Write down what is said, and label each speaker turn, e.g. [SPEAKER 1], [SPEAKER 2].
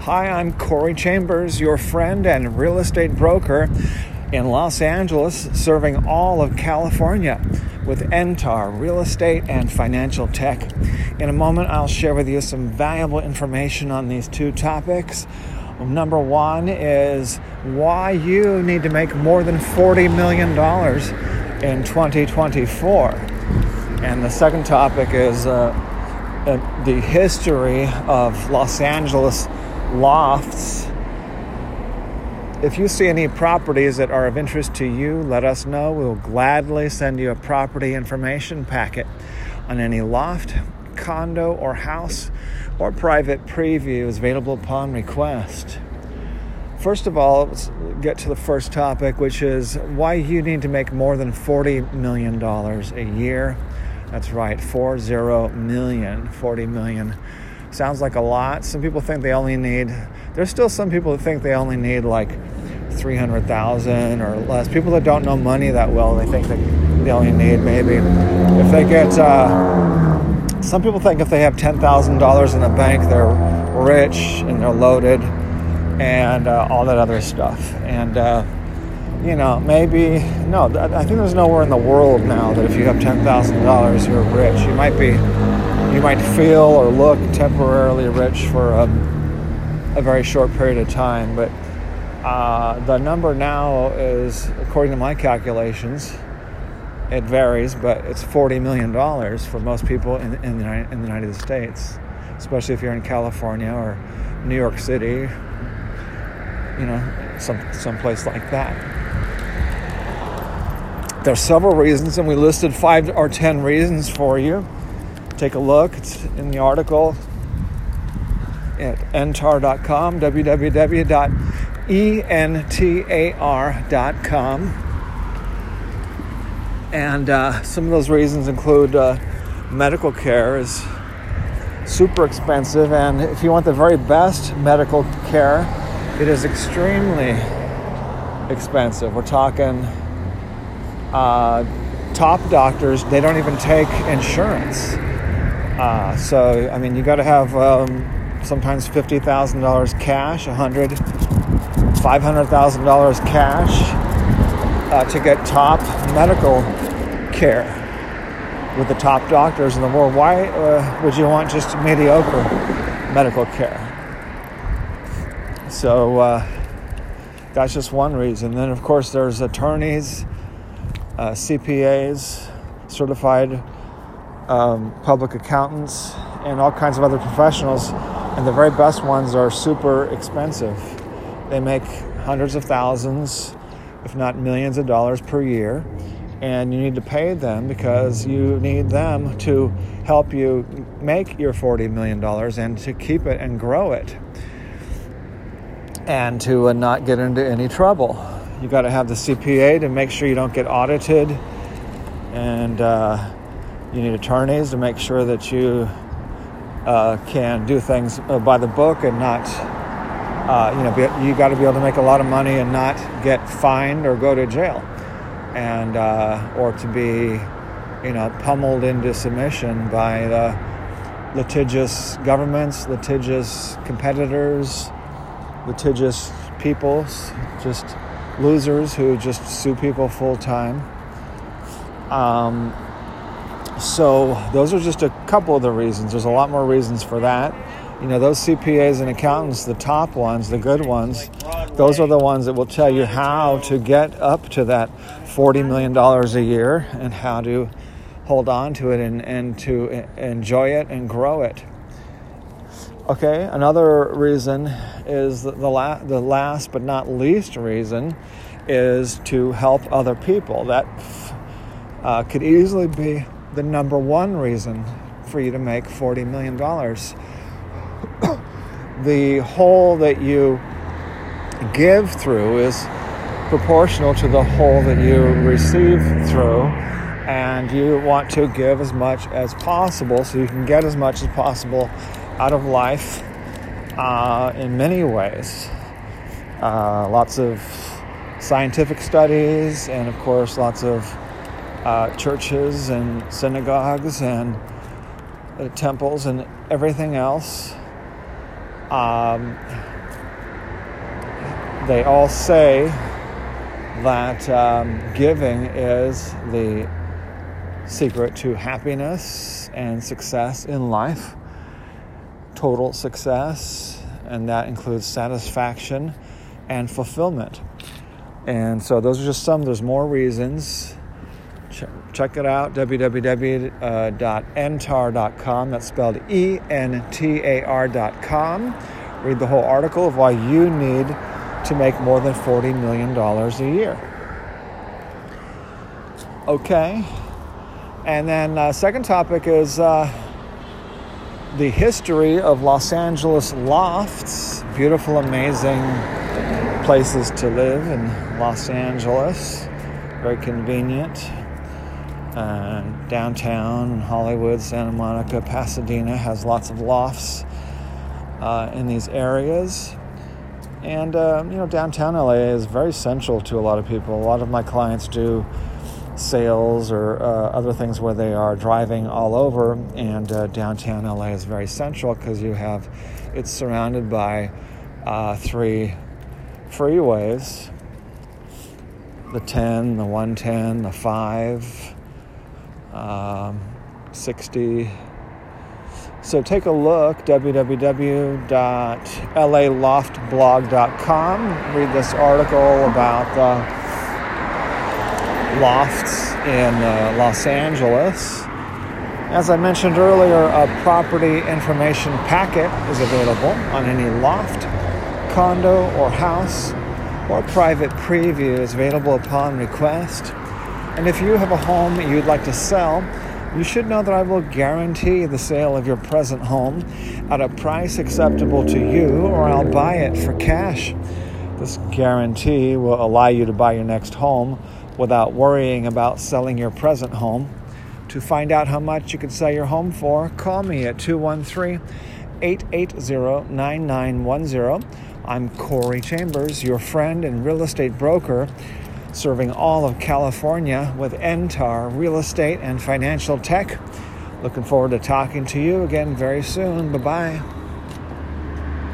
[SPEAKER 1] Hi, I'm Corey Chambers, your friend and real estate broker in Los Angeles, serving all of California with NTAR, real estate and financial tech. In a moment, I'll share with you some valuable information on these two topics. Number one is why you need to make more than $40 million in 2024. And the second topic is the history of Los Angeles lofts. If you see any properties that are of interest to you, let us know. We'll gladly send you a property information packet on any loft, condo, or house, or private previews available upon request. First of all, let's get to the first topic, which is why you need to make more than $40 million a year. That's right, 40 million. Sounds like a lot. Some people think they only need, there's still some people that think they only need like 300,000 or less. People that don't know money that well, they think that they only need maybe, if they get, some people think if they have $10,000 in the bank, they're rich and they're loaded and all that other stuff. And, maybe, no, I think there's nowhere in the world now that if you have $10,000, you're rich. You might feel or look temporarily rich for a very short period of time, but the number now is, according to my calculations, it varies, but it's $40 million for most people in the United States, especially if you're in California or New York City, some place like that. There's several reasons, and we listed 5 or 10 reasons for you. Take a look. It's in the article at ntar.com, www.entar.com. And some of those reasons include medical care is super expensive, and if you want the very best medical care, it is extremely expensive. We're talking top doctors, they don't even take insurance. You got to have sometimes $50,000 cash, $500,000 cash to get top medical care with the top doctors in the world. Why would you want just mediocre medical care? So that's just one reason. Then, of course, there's attorneys, CPAs, certified public accountants, and all kinds of other professionals. And the very best ones are super expensive. They make hundreds of thousands, if not millions of dollars per year. And you need to pay them because you need them to help you make your $40 million and to keep it and grow it. And to not get into any trouble. You got to have the CPA to make sure you don't get audited, and you need attorneys to make sure that you can do things by the book and not, you got to be able to make a lot of money and not get fined or go to jail, and or to be, pummeled into submission by the litigious governments, litigious competitors, litigious people, just losers who just sue people full time. So those are just a couple of the reasons. There's a lot more reasons for that. Those CPAs and accountants, the top ones, the good ones, those are the ones that will tell you how to get up to that $40 million a year and how to hold on to it and to enjoy it and grow it. Okay, another reason is the last but not least reason is to help other people. That could easily be the number one reason for you to make $40 million. The hole that you give through is proportional to the hole that you receive through, and you want to give as much as possible so you can get as much as possible out of life in many ways. Lots of scientific studies, and of course lots of churches and synagogues and temples and everything else They all say that giving is the secret to happiness and success in life, total success, and that includes satisfaction and fulfillment. And so those are just some. There's more reasons. Check it out, www.entar.com. That's spelled ENTAR.com. Read the whole article of why you need to make more than $40 million a year. Okay. And then second topic is the history of Los Angeles lofts. Beautiful, amazing places to live in Los Angeles. Very convenient. Downtown, Hollywood, Santa Monica, Pasadena has lots of lofts in these areas. And, downtown LA is very central to a lot of people. A lot of my clients do sales or other things where they are driving all over, and downtown LA is very central because it's surrounded by 3 freeways, the 10, the 110, the 5, 60. So take a look, www.laloftblog.com. Read this article about the lofts in Los Angeles. As I mentioned earlier, a property information packet is available on any loft, condo, or house, or private preview is available upon request. And if you have a home you'd like to sell, you should know that I will guarantee the sale of your present home at a price acceptable to you, or I'll buy it for cash. This guarantee will allow you to buy your next home without worrying about selling your present home. To find out how much you could sell your home for, call me at 213-880-9910. I'm Corey Chambers, your friend and real estate broker, serving all of California with Entar Real Estate and Financial Tech. Looking forward to talking to you again very soon. Bye-bye.